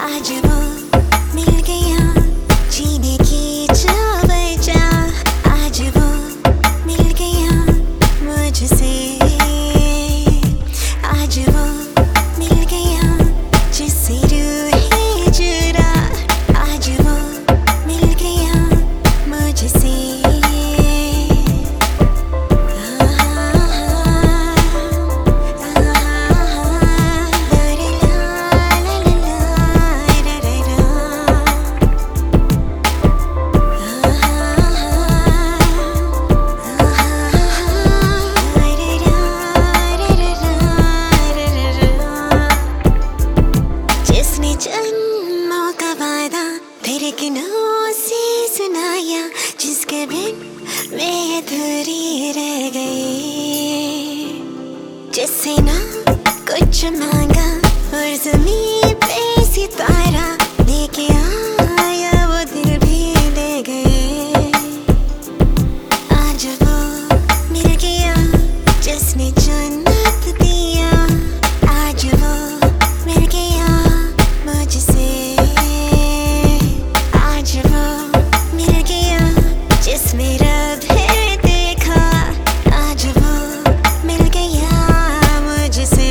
आज वो मिल गया जीने की जो वजह, आज वो मिल गया मुझसे, आज वो मिल गया जिससे रूहें जुड़ा, आज वो मिल गया मुझसे। जन्मों का वादा धड़कनों से सुनाया, जिसके बिन मैं अधूरी रह गई, जिससे ना कुछ मांगा और ज़मीन पे सितारा लेके आया, वो दिल भी ले गए। आज वो मिल गया जिसने जन्नत दिया, आज वो मिल गया मुझसे, आज वो मिल गया जिसमें रब है देखा, आज वो मिल गया मुझसे।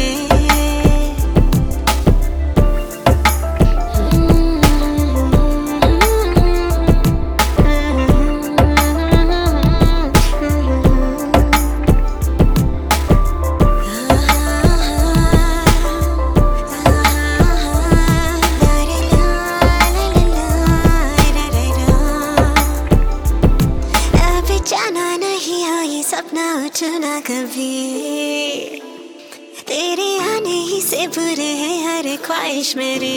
जाना नहीं हो ये सपना उठना कभी, तेरे आने ही से बुरे है हर ख्वाहिश मेरी,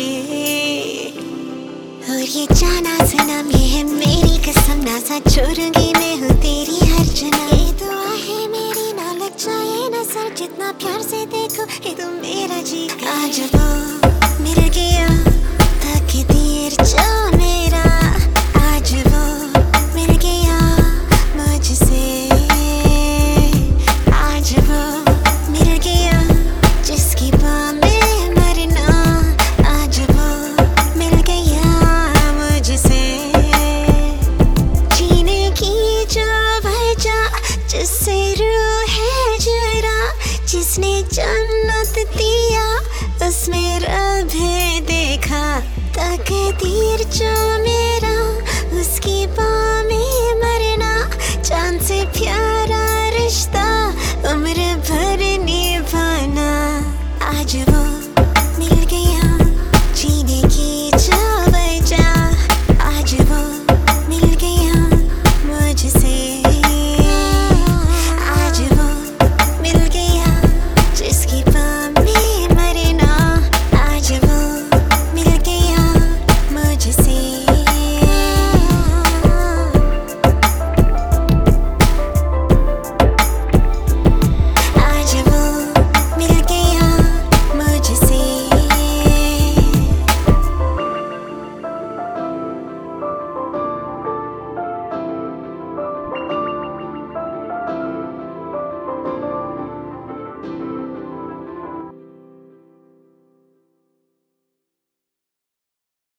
और ये जाना सनम ये है मेरी कसम, ना साथ छोड़ूंगी मैं हूँ तेरी हर जन्म। ये दुआ है मेरी ना लग जाए नजर, जितना प्यार से देखो ये तुम मेरा जी। आज वो मिल गया तकदीर जो मेरा, आज वो मिल गया मुझसे, आज वो मिल गया जिसकी बाह में मरना, आज वो मिल गया मुझसे। जीने की जो वजह जिससे रूहें जुड़ा, जिसने जन्नत दिया उसमें रब है देखा, तकदीर जो